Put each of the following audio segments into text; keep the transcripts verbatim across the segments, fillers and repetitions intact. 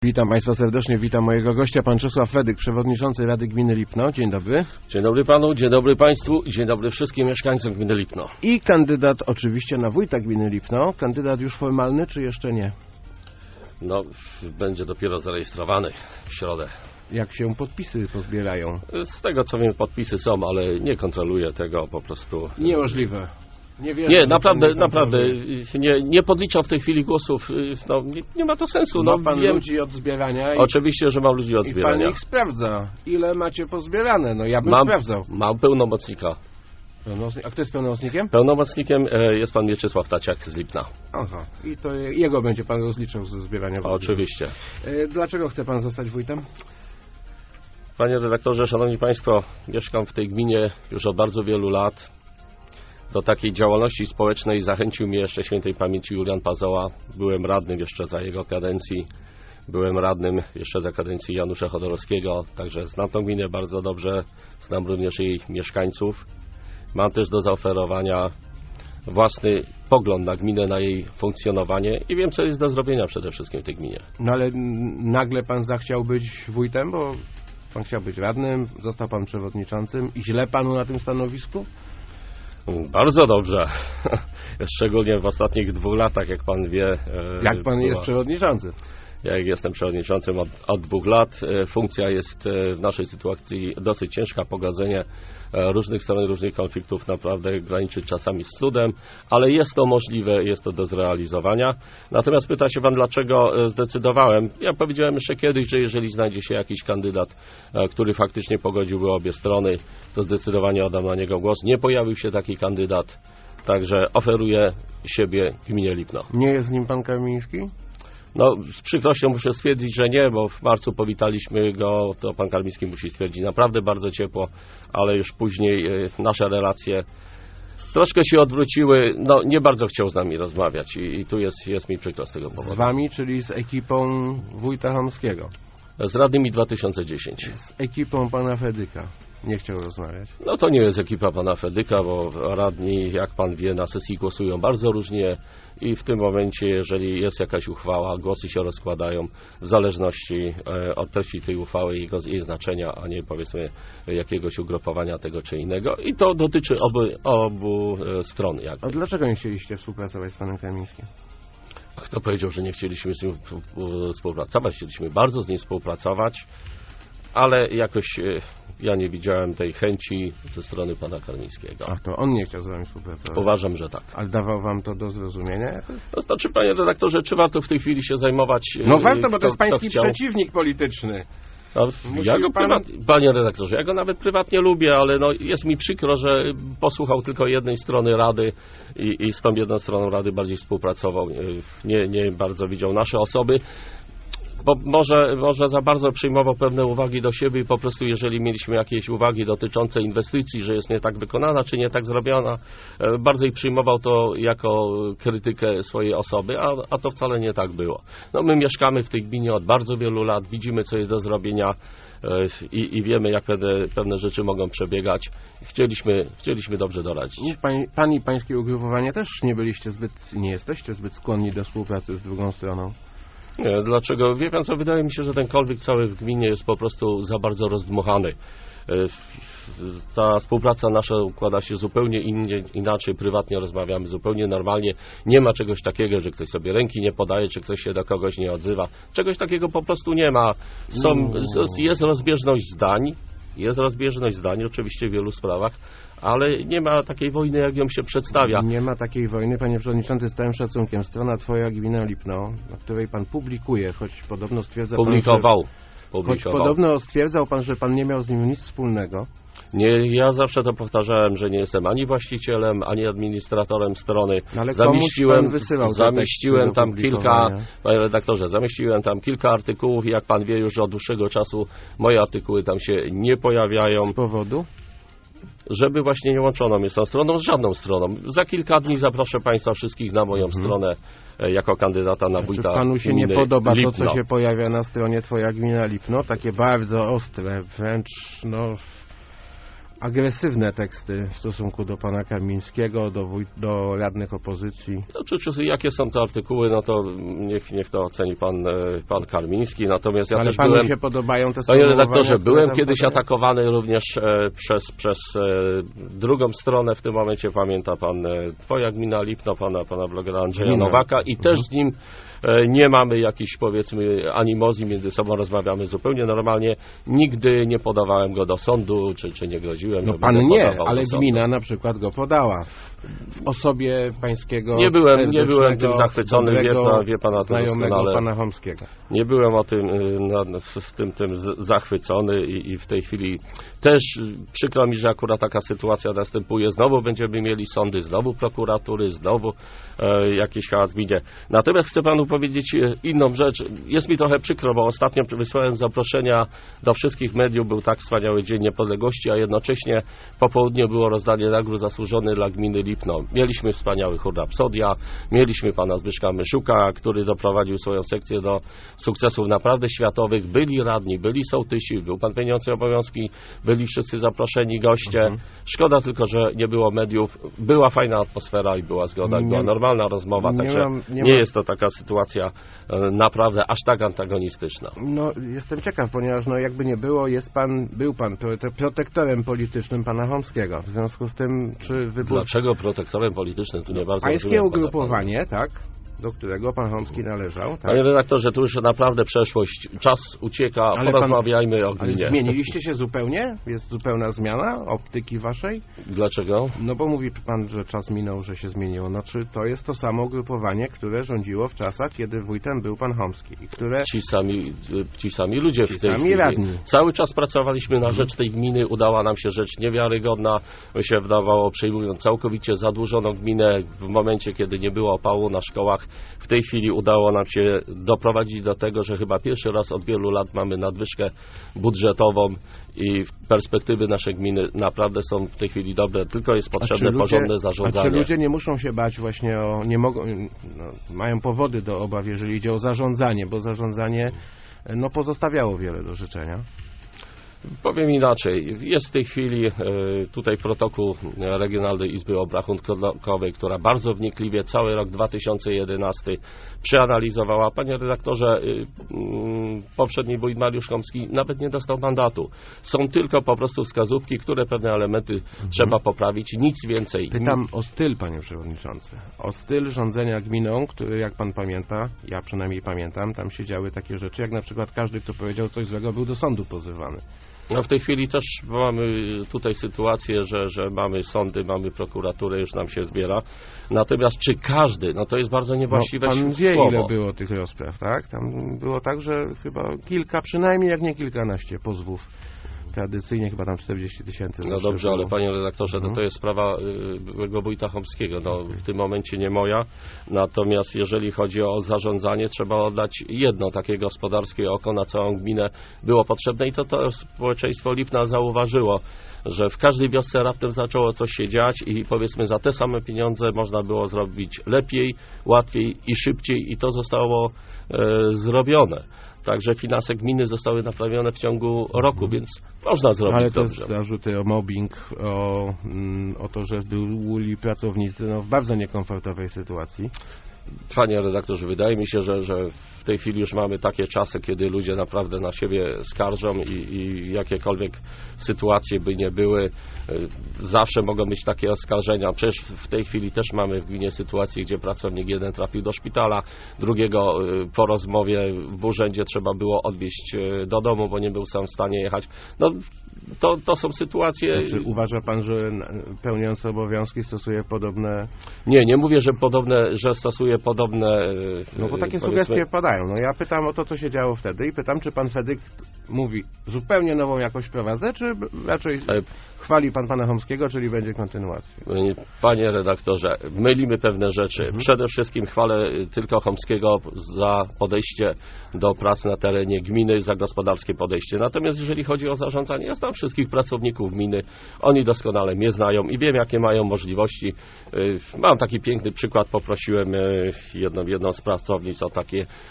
Witam Państwa serdecznie, witam mojego gościa, pan Czesław Fedyk, przewodniczący Rady Gminy Lipno. Dzień dobry. Dzień dobry panu, dzień dobry państwu i dzień dobry wszystkim mieszkańcom gminy Lipno. I kandydat oczywiście na wójta gminy Lipno. Kandydat już formalny, czy jeszcze nie? No, będzie dopiero zarejestrowany w środę. Jak się podpisy pozbierają? Z tego co wiem, podpisy są, ale nie kontroluję tego po prostu. Niemożliwe. Nie, wierzę, nie naprawdę, nie naprawdę nie, nie podliczam w tej chwili głosów, no, nie, nie ma to sensu. Ma no, pan wiem, ludzi od zbierania? I, oczywiście, że mam ludzi od i zbierania. pan ich sprawdza. Ile macie pozbierane? No ja bym mam, sprawdzał. Mam pełnomocnika. A kto jest pełnomocnikiem? Pełnomocnikiem jest pan Mieczysław Taciak z Lipna. Aha, i to jego będzie pan rozliczał ze zbierania wody. Oczywiście. Dlaczego chce pan zostać wójtem? Panie redaktorze, szanowni państwo, mieszkam w tej gminie już od bardzo wielu lat. Do takiej działalności społecznej zachęcił mnie jeszcze świętej pamięci Julian Pazoła. Byłem radnym jeszcze za jego kadencji. Byłem radnym jeszcze za kadencji Janusza Chodorowskiego. Także znam tą gminę bardzo dobrze. Znam również jej mieszkańców. Mam też do zaoferowania własny pogląd na gminę, na jej funkcjonowanie i wiem, co jest do zrobienia przede wszystkim w tej gminie. No ale nagle pan zachciał być wójtem, bo pan chciał być radnym, został pan przewodniczącym i źle panu na tym stanowisku? Bardzo dobrze. Szczególnie w ostatnich dwóch latach, jak pan wie. Jak pan była... jest przewodniczący? Ja jestem przewodniczącym od, od dwóch lat. Funkcja jest w naszej sytuacji dosyć ciężka. Pogodzenie różnych stron, różnych konfliktów naprawdę graniczy czasami z cudem, ale jest to możliwe, jest to do zrealizowania. Natomiast pyta się pan, dlaczego zdecydowałem. Ja powiedziałem jeszcze kiedyś, że jeżeli znajdzie się jakiś kandydat, który faktycznie pogodziłby obie strony, to zdecydowanie oddam na niego głos. Nie pojawił się taki kandydat, także oferuję siebie gminie Lipno. Nie jest z nim pan Kamiński? No, z przykrością muszę stwierdzić, że nie, bo w marcu powitaliśmy go, to pan Karmiński musi stwierdzić, naprawdę bardzo ciepło, ale już później nasze relacje troszkę się odwróciły, no nie bardzo chciał z nami rozmawiać i, i tu jest, jest mi przykro z tego powodu. Z wami, czyli z ekipą wójta Chamskiego? Z radnymi dwa tysiące dziesięć. Z ekipą pana Fedyka nie chciał rozmawiać? No to nie jest ekipa pana Fedyka, bo radni, jak pan wie, na sesji głosują bardzo różnie i w tym momencie, jeżeli jest jakaś uchwała, głosy się rozkładają w zależności od treści tej uchwały i jej znaczenia, a nie powiedzmy jakiegoś ugrupowania tego czy innego i to dotyczy obu, obu stron. Jakby. A dlaczego nie chcieliście współpracować z panem Kamińskim? Kto powiedział, że nie chcieliśmy z nim współpracować? Chcieliśmy bardzo z nim współpracować, ale jakoś ja nie widziałem tej chęci ze strony pana Karmińskiego. Ach, to on nie chciał z wami współpracować? Uważam, że tak. Ale dawał wam to do zrozumienia? To znaczy, panie redaktorze, czy warto w tej chwili się zajmować... No warto, bo kto, to jest pański chciał... przeciwnik polityczny. No, ja go pan... prywat... Panie redaktorze, ja go nawet prywatnie lubię, ale no, jest mi przykro, że posłuchał tylko jednej strony Rady i, i z tą jedną stroną Rady bardziej współpracował. Nie, nie bardzo widział nasze osoby. Bo może, może za bardzo przyjmował pewne uwagi do siebie i po prostu jeżeli mieliśmy jakieś uwagi dotyczące inwestycji, że jest nie tak wykonana, czy nie tak zrobiona, bardziej przyjmował to jako krytykę swojej osoby, a, a to wcale nie tak było. No my mieszkamy w tej gminie od bardzo wielu lat, widzimy co jest do zrobienia i, i wiemy jak pewne, pewne rzeczy mogą przebiegać. Chcieliśmy, chcieliśmy dobrze doradzić. Pan, pan i pańskie ugrupowanie też nie byliście zbyt, nie jesteście zbyt skłonni do współpracy z drugą stroną. Nie, dlaczego? Wie pan co, wydaje mi się, że ten konflikt cały w gminie jest po prostu za bardzo rozdmuchany. Ta współpraca nasza układa się zupełnie innie, inaczej, prywatnie rozmawiamy zupełnie normalnie. Nie ma czegoś takiego, że ktoś sobie ręki nie podaje, czy ktoś się do kogoś nie odzywa. Czegoś takiego po prostu nie ma. Są, jest rozbieżność zdań, jest rozbieżność zdań oczywiście w wielu sprawach, ale nie ma takiej wojny, jak ją się przedstawia. Nie ma takiej wojny, panie przewodniczący, z całym szacunkiem. Strona Twoja Gmina Lipno, na której pan publikuje, choć podobno stwierdza Publikował. pan, że, Publikował. choć podobno stwierdzał pan, że pan nie miał z nim nic wspólnego. Nie, ja zawsze to powtarzałem, że nie jestem ani właścicielem, ani administratorem strony. No ale zamieściłem pan wysyłał zamieściłem tam kilka, panie redaktorze, zamieściłem tam kilka artykułów i jak pan wie, już od dłuższego czasu moje artykuły tam się nie pojawiają. Z powodu? Żeby właśnie nie łączono mnie z tą stroną, z żadną stroną. Za kilka dni zaproszę państwa wszystkich na moją mhm. stronę e, jako kandydata na wójta. Czy panu się nie podoba Lipno. to, co się pojawia na stronie Twoja Gmina Lipno? Takie bardzo ostre, wręcz no... agresywne teksty w stosunku do pana Kamińskiego, do, wuj- do radnych opozycji. Znaczy, czy, jakie są te artykuły, no to niech, niech to oceni pan, e, pan Karmiński, natomiast ja Ale też panu byłem... się podobają te Panie sformułowania, redaktorze, które byłem tam kiedyś podają? atakowany również e, przez, przez e, drugą stronę, w tym momencie pamięta pan, e, twoja gmina Lipno, pana, pana blogera Andrzeja Gmina. Nowaka i też z nim e, nie mamy jakichś, powiedzmy, animozji między sobą, rozmawiamy zupełnie normalnie. Nigdy nie podawałem go do sądu, czy, czy nie groziłem, No że pan będę nie, podawał ale do sądu. gmina na przykład go podała w, w osobie pańskiego Nie byłem, nie byłem serdecznego, tym zachwycony, wie, dobrego, pan, wie pana to znajomego doskonale. pana Chomskiego. Nie byłem o tym, y, na, z tym, tym z- zachwycony i, i w tej chwili też y, przykro mi, że akurat taka sytuacja następuje. Znowu będziemy mieli sądy, znowu prokuratury, znowu e, jakieś chaos gminie. Natomiast chcę panu powiedzieć e, inną rzecz. Jest mi trochę przykro, bo ostatnio wysłałem zaproszenia do wszystkich mediów. Był tak wspaniały Dzień Niepodległości, a jednocześnie po południu było rozdanie nagród zasłużonych dla gminy Lipno. Mieliśmy wspaniały chór Rapsodia, mieliśmy pana Zbyszka Myszuka, który doprowadził swoją sekcję do sukcesów naprawdę światowych. Byli radni, byli sołtysi, był pan pełniący obowiązki, byli wszyscy zaproszeni goście. Mhm. Szkoda tylko, że nie było mediów. Była fajna atmosfera i była zgoda, i Nie- była normalna rozmowa, nie także mam- nie nie mam- jest to taka sytuacja e, naprawdę aż tak antagonistyczna. No, jestem ciekaw, ponieważ no, jakby nie było, jest pan, był pan prote- protektorem politycznym pana Chomskiego. W związku z tym, czy wybór... Dlaczego protektorem politycznym? Tu nie bardzo Pańskie rozumiem pana- ugrupowanie, tak, do którego pan Chomski należał, tak? Panie redaktorze, to już naprawdę przeszłość. Czas ucieka, Ale pan- porozmawiajmy o Ale gminie. zmieniliście się zupełnie? Jest zupełna zmiana optyki waszej? Dlaczego? No bo mówi pan, że czas minął, że się zmieniło. No czy to jest to samo ugrupowanie, które rządziło w czasach, kiedy wójtem był pan Chomski i które... Ci sami, ci sami ludzie Ci w tej sami chwili. radni. Cały czas pracowaliśmy na rzecz tej gminy, udała nam się rzecz niewiarygodna, mi się wydawało, przejmując całkowicie zadłużoną gminę w momencie, kiedy nie było opału na szkołach. W tej chwili udało nam się doprowadzić do tego, że chyba pierwszy raz od wielu lat mamy nadwyżkę budżetową i perspektywy naszej gminy naprawdę są w tej chwili dobre, tylko jest A czy potrzebne ludzie- porządne A zarządzanie. czy ludzie nie muszą się bać właśnie o... nie mogą... No, mają powody do obaw, jeżeli idzie o zarządzanie, bo zarządzanie no pozostawiało wiele do życzenia. Powiem inaczej. Jest w tej chwili e, tutaj protokół Regionalnej Izby Obrachunkowej, która bardzo wnikliwie cały rok dwa tysiące jedenasty przeanalizowała. Panie redaktorze, e, mm, poprzedni wójt Mariusz Chomski nawet nie dostał mandatu. Są tylko po prostu wskazówki, które pewne elementy trzeba poprawić. Nic więcej. Pytam o styl, panie przewodniczący. O styl rządzenia gminą, który, jak pan pamięta, ja przynajmniej pamiętam, tam się działy takie rzeczy, jak na przykład każdy, kto powiedział coś złego, był do sądu pozywany. No w tej chwili też mamy tutaj sytuację, że, że mamy sądy, mamy prokuraturę, już nam się zbiera. Natomiast czy każdy, no to jest bardzo niewłaściwe No, pan wie, słowo. ile było tych rozpraw, tak? Tam było tak, że chyba kilka, przynajmniej jak nie kilkanaście pozwów. Tradycyjnie chyba tam czterdzieści tysięcy. No zawsze dobrze, było. ale panie redaktorze, Mhm. to, to jest sprawa y, byłego wójta Chomskiego, no w tym momencie nie moja. Natomiast jeżeli chodzi o zarządzanie, trzeba oddać jedno takie gospodarskie oko na całą gminę było potrzebne i to to społeczeństwo Lipna zauważyło, że w każdej wiosce raptem zaczęło coś się dziać i powiedzmy za te same pieniądze można było zrobić lepiej, łatwiej i szybciej i to zostało e, zrobione. Także finanse gminy zostały naprawione w ciągu roku, więc można zrobić Ale te dobrze. zarzuty o mobbing, o, mm, o to, że byli pracownicy no, w bardzo niekomfortowej sytuacji. Panie redaktorze, wydaje mi się, że, że w tej chwili już mamy takie czasy, kiedy ludzie naprawdę na siebie skarżą i, i jakiekolwiek sytuacje by nie były, y, zawsze mogą być takie oskarżenia. Przecież w tej chwili też mamy w gminie sytuację, gdzie pracownik jeden trafił do szpitala, drugiego y, po rozmowie w urzędzie trzeba było odwieźć y, do domu, bo nie był sam w stanie jechać. No, to, to są sytuacje... Czy uważa pan, że pełniący obowiązki stosuje podobne... Nie, nie mówię, że podobne, że stosuje podobne... y, No bo takie powiedzmy- sugestie padają. No ja pytam o to, co się działo wtedy i pytam, czy pan Fedykt mówi zupełnie nową jakość prowadzę, czy raczej Ale- chwali pan pana Chomskiego, czyli będzie kontynuacja? Panie redaktorze, mylimy pewne rzeczy. Mhm. Przede wszystkim chwalę tylko Chomskiego za podejście do prac na terenie gminy, za gospodarskie podejście. Natomiast jeżeli chodzi o zarządzanie, ja znam wszystkich pracowników gminy. Oni doskonale mnie znają i wiem, jakie mają możliwości. Mam taki piękny przykład. Poprosiłem jedną, jedną z pracownic o takie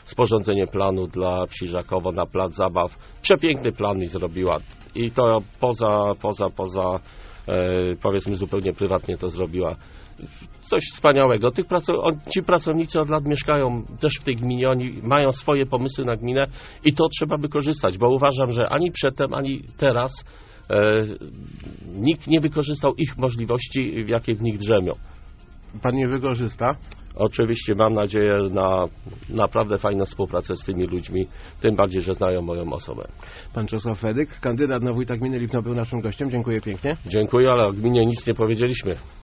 sporządzenie planu dla wsi Żakowo na plac zabaw. Przepiękny plan mi zrobiła i to poza, poza, poza e, powiedzmy zupełnie prywatnie to zrobiła. Coś wspaniałego. Tych praco- on, ci pracownicy od lat mieszkają też w tej gminie, oni mają swoje pomysły na gminę i to trzeba by korzystać, bo uważam, że ani przedtem, ani teraz e, nikt nie wykorzystał ich możliwości, jakie w nich drzemią. Pan nie wykorzysta? Oczywiście mam nadzieję na naprawdę fajną współpracę z tymi ludźmi, tym bardziej, że znają moją osobę. Pan Czesław Fedyk, kandydat na wójta gminy Lipno, był naszym gościem. Dziękuję pięknie. Dziękuję, ale o gminie nic nie powiedzieliśmy.